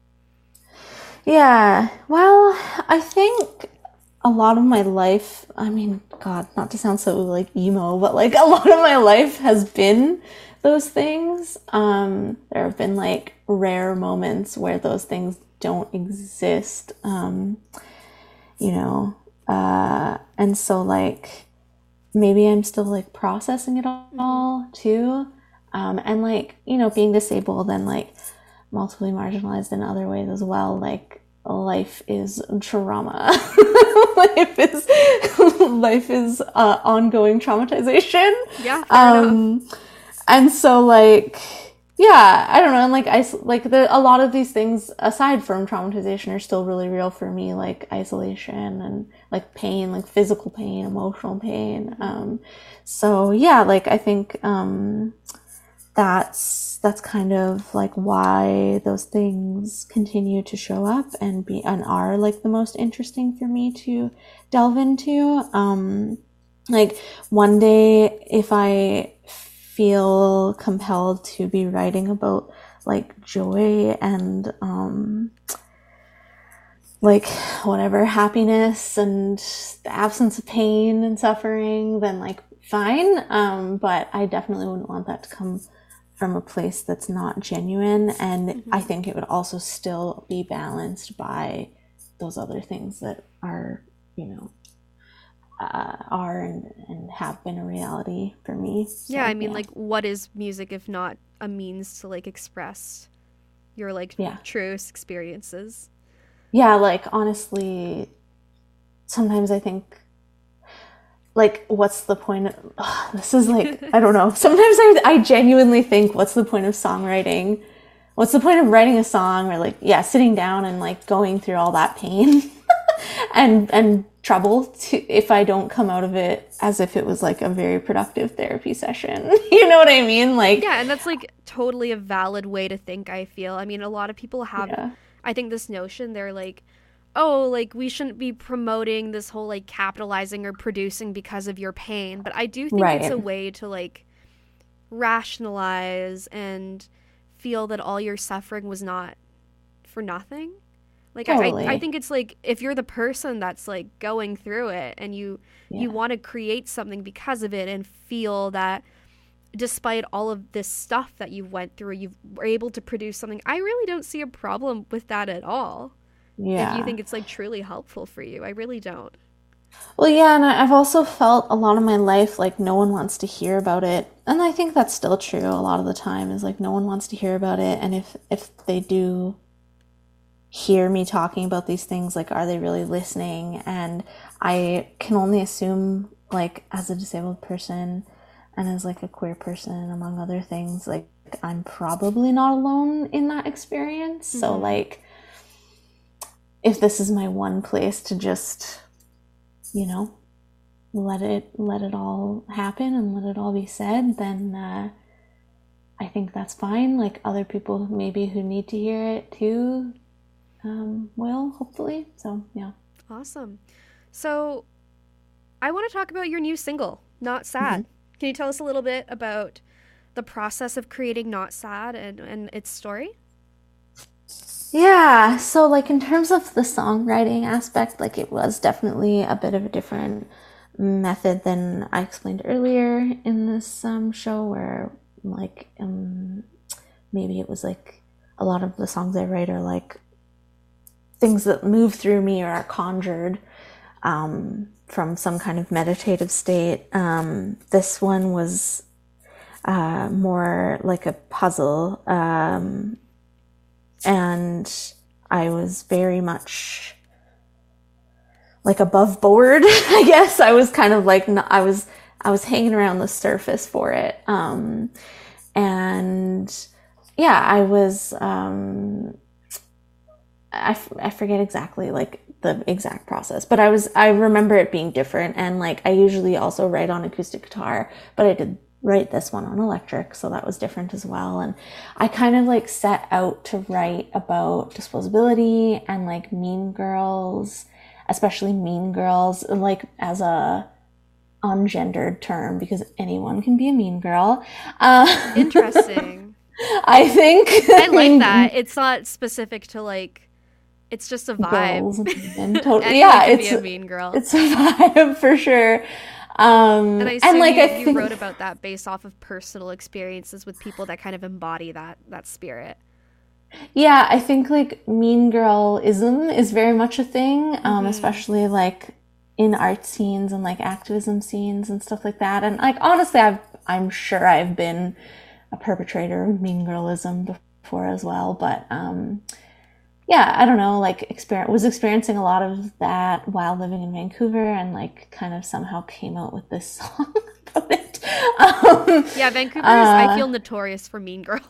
Yeah, well, I think a lot of my life, I mean, God, not to sound so like emo, but like a lot of my life has been those things. Um, there have been like rare moments where those things don't exist, um, you know, uh, and so like maybe I'm still like processing it all too. Um, and like, you know, being disabled and like multiply marginalized in other ways as well, like life is trauma. life is life is uh, ongoing traumatization. Yeah. Um, and so like, yeah, I don't know. And like, I, like the, a lot of these things aside from traumatization are still really real for me, like isolation and like pain, like physical pain, emotional pain. Um, so yeah, like I think, um, that's, that's kind of like why those things continue to show up and be, and are like the most interesting for me to delve into. Um, like one day if I feel compelled to be writing about like joy and, um, like whatever, happiness and the absence of pain and suffering, then like fine. Um, but I definitely wouldn't want that to come from a place that's not genuine. And mm-hmm. I think it would also still be balanced by those other things that are, you know, uh, are and, and have been a reality for me. So, yeah, I mean, yeah. like, what is music if not a means to like express your like yeah. truest experiences? Yeah, like honestly, sometimes I think, like, what's the point of, ugh, this is like, I don't know. Sometimes I, I genuinely think, what's the point of songwriting? What's the point of writing a song or like, yeah, sitting down and like going through all that pain and, and trouble to, if I don't come out of it as if it was like a very productive therapy session. You know what I mean? Like, yeah. And that's like totally a valid way to think, I feel. I mean, a lot of people have, yeah. I think this notion, they're like, oh, like we shouldn't be promoting this whole like capitalizing or producing because of your pain. But I do think right. it's a way to like rationalize and feel that all your suffering was not for nothing. Like totally. I, I think it's like if you're the person that's like going through it and you yeah. you want to create something because of it and feel that despite all of this stuff that you went through, you were able to produce something. I really don't see a problem with that at all. Yeah. If you think it's like truly helpful for you. I really don't. Well, yeah, and I've also felt a lot of my life like no one wants to hear about it. And I think that's still true a lot of the time, is like no one wants to hear about it. And if, if they do hear me talking about these things, like, are they really listening? And I can only assume, like, as a disabled person and as like a queer person, among other things, like I'm probably not alone in that experience. Mm-hmm. So like, if this is my one place to just, you know, let it let it all happen and let it all be said, then uh, I think that's fine. Like other people maybe who need to hear it too um, will, hopefully. So, yeah. Awesome. So I want to talk about your new single, Not Sad. Mm-hmm. Can you tell us a little bit about the process of creating Not Sad and, and its story? Yeah, so like in terms of the songwriting aspect, like it was definitely a bit of a different method than I explained earlier in this um, show, where like um, maybe it was like a lot of the songs I write are like things that move through me or are conjured um, from some kind of meditative state. Um, this one was uh, more like a puzzle, um, and I was very much like above board, I guess. I was kind of like, I was, I was hanging around the surface for it. Um, and yeah, I was, um, I, f- I forget exactly like the exact process, but I was, I remember it being different. And like, I usually also write on acoustic guitar, but I did write this one on electric. So that was different as well. And I kind of like set out to write about disposability and like mean girls, especially mean girls, like as a ungendered term, because anyone can be a mean girl. Uh, Interesting. I think. I like that. It's not specific to like, it's just a vibe. Girls and totally, yeah, yeah, can it's be a mean girl. It's a vibe for sure. Um, and I assume and like you, I think you wrote about that based off of personal experiences with people that kind of embody that that spirit. Yeah, I think like mean girl-ism is very much a thing, um, Mm-hmm. especially like in art scenes and like activism scenes and stuff like that. And like honestly, I've I'm sure I've been a perpetrator of mean girl-ism before as well. But um, yeah, I don't know, like experience was experiencing a lot of that while living in Vancouver, and like kind of somehow came out with this song about it. Um, yeah, Vancouver is, uh, I feel, notorious for mean girls.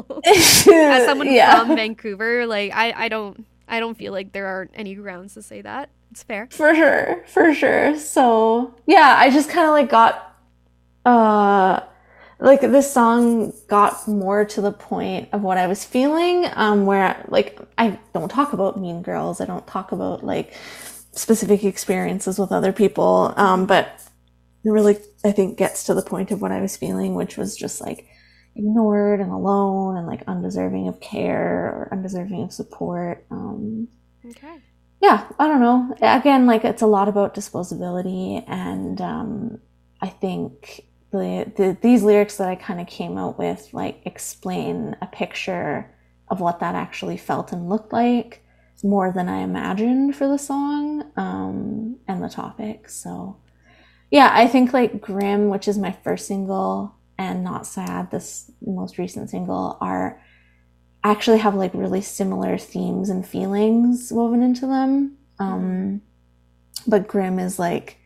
As someone yeah. from Vancouver, like I, I don't I don't feel like there are any grounds to say that. It's fair. For sure, for sure. So yeah, I just kind of like got uh like this song got more to the point of what I was feeling, um where like I don't talk about mean girls, I don't talk about like specific experiences with other people, um but it really I think gets to the point of what I was feeling, which was just like ignored and alone and like undeserving of care or undeserving of support. Um, okay. Yeah, I don't know. Again, like it's a lot about disposability, and um, I think the, the these lyrics that I kind of came out with like explain a picture of what that actually felt and looked like more than I imagined for the song um, and the topic. So yeah, I think like Grim, which is my first single, and Not Sad, this most recent single, are actually have like really similar themes and feelings woven into them. Um, but Grim is like,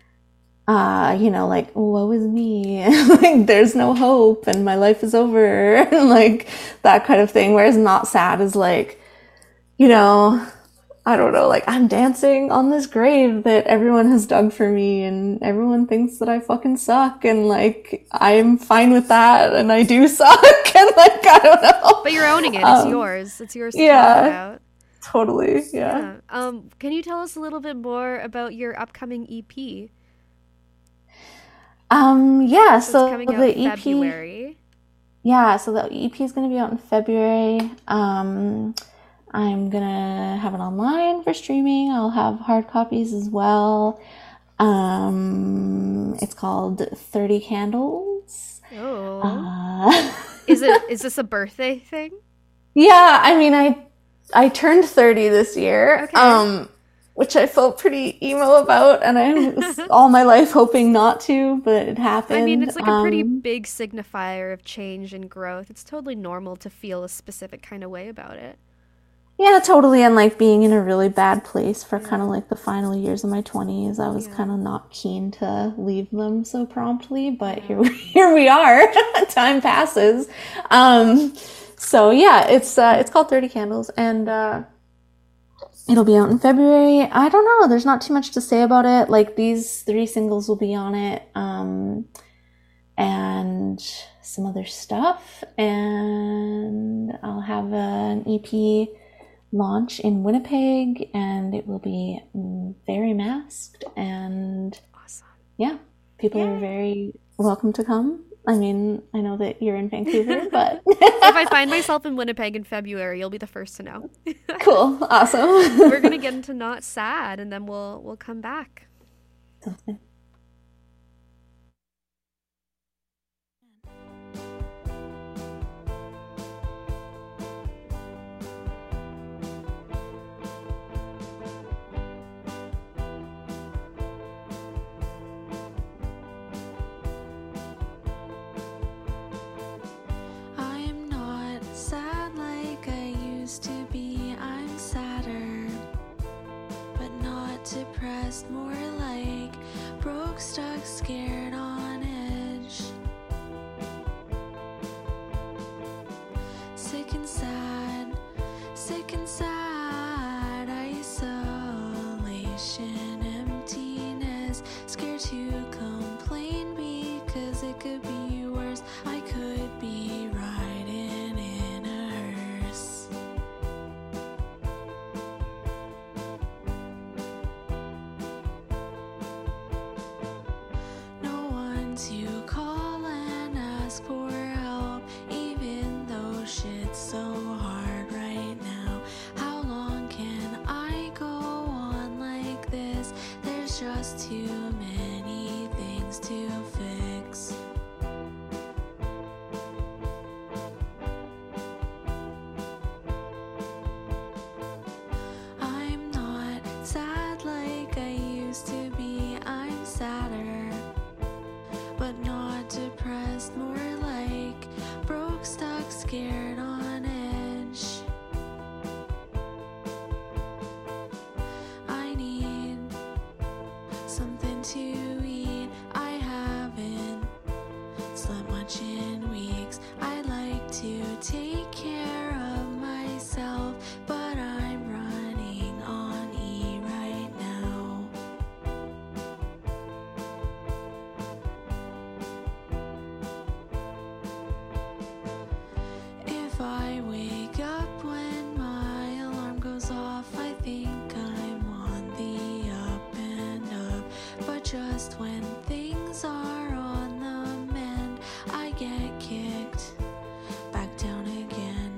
uh, you know, like, woe is me, like there's no hope and my life is over, and like that kind of thing. Whereas Not Sad is like, you know, I don't know, like I'm dancing on this grave that everyone has dug for me, and everyone thinks that I fucking suck, and like I'm fine with that, and I do suck, and like I don't know. But you're owning it. It's um, yours. It's yours to yeah, talk about. Totally. Yeah. yeah. Um, can you tell us a little bit more about your upcoming E P? Um. Yeah. So, so it's coming out the in E P. February. Yeah. So the E P is going to be out in February. Um. I'm gonna have it online for streaming. I'll have hard copies as well. Um, it's called thirty Candles. Oh. Uh, is it? Is this a birthday thing? Yeah, I mean, I I turned thirty this year, okay. um, which I felt pretty emo about, and I was all my life hoping not to, but it happened. I mean, it's like a pretty um, big signifier of change and growth. It's totally normal to feel a specific kind of way about it. Yeah, totally. And like being in a really bad place for kind of like the final years of my twenties, I was Yeah. kind of not keen to leave them so promptly, but here we, here we are. Time passes. Um, so yeah, it's uh, it's called thirty Candles, and uh, It'll be out in February. I don't know. There's not too much to say about it. Like, these three singles will be on it, um, and some other stuff. And I'll have an E P launch in Winnipeg, and it will be very masked. And awesome. Yeah, people Yay. Are very welcome to come. I mean, I know that you're in Vancouver, but if I find myself in Winnipeg in February, you'll be the first to know. Cool, awesome. We're gonna get into Not Sad, and then we'll we'll come back. Okay. Depressed, more like broke, stuck, scared, on edge. Sick and sad, sick and sad. Isolation, emptiness, scared to complain because it could be worse. I could be riding in a hearse. To call and ask for help, even though shit's so hard right now. How long can I go on like this? There's just too many things to fix. I'm not sad like I used to be. I'm sadder, but not depressed, more like broke, stuck, scared, on edge. I need something to eat. I haven't slept much in weeks. I like to take care of myself, but I'm running on E right now. If I wake up when my alarm goes off, I think I'm on the up and up. But just when things are on the mend, I get kicked back down again.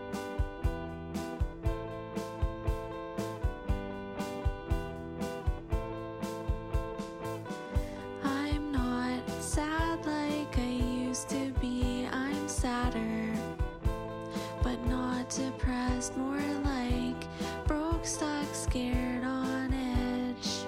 I'm not sad like I used to be. I'm sadder, but not depressed, more like broke, stuck, scared, on edge.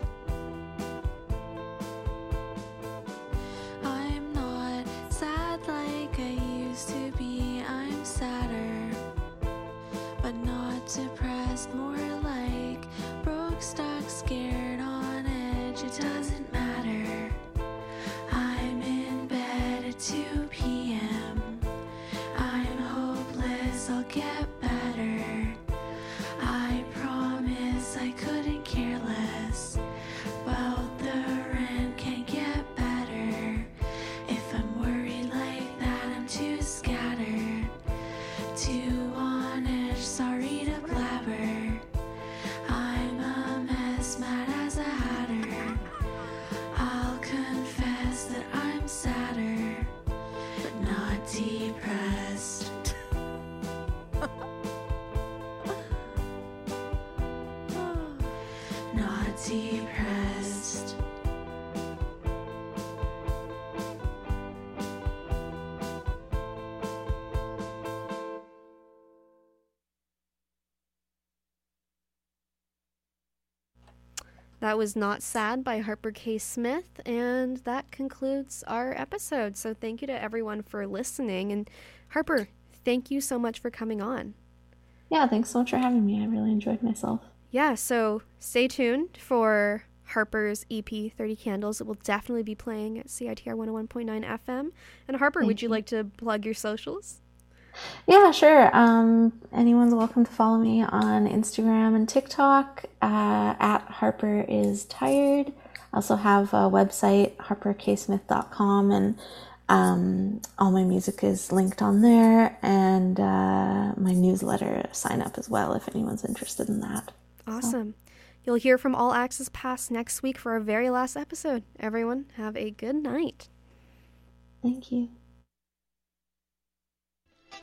I'm not sad like I used to be. I'm sadder, but not depressed, more like broke, stuck, scared, on edge. It doesn't matter. I'm in bed at two p.m. I'm hopeless, I'll get better. I promise I couldn't care less about the rent, can't get better. If I'm worried like that, I'm too scattered, too on edge, sorry to blabber. I'm a mess, mad as a hatter. I'll confess that I'm sadder, but not depressed. Not depressed. That was Not Sad by Harper K. Smith, and that concludes our episode. So thank you to everyone for listening. And Harper, thank you so much for coming on. Yeah, thanks so much for having me. I really enjoyed myself. Yeah, so stay tuned for Harper's E P, thirty Candles. It will definitely be playing at C I T R one oh one point nine F M. And Harper, Thank would you you. like to plug your socials? Yeah, sure. Um, anyone's welcome to follow me on Instagram and TikTok uh, at Harper is Tired. I also have a website, harper k smith dot com, and um, all my music is linked on there, and uh, my newsletter sign up as well if anyone's interested in that. Awesome. So. You'll hear from All Access Pass next week for our very last episode. Everyone, have a good night. Thank you.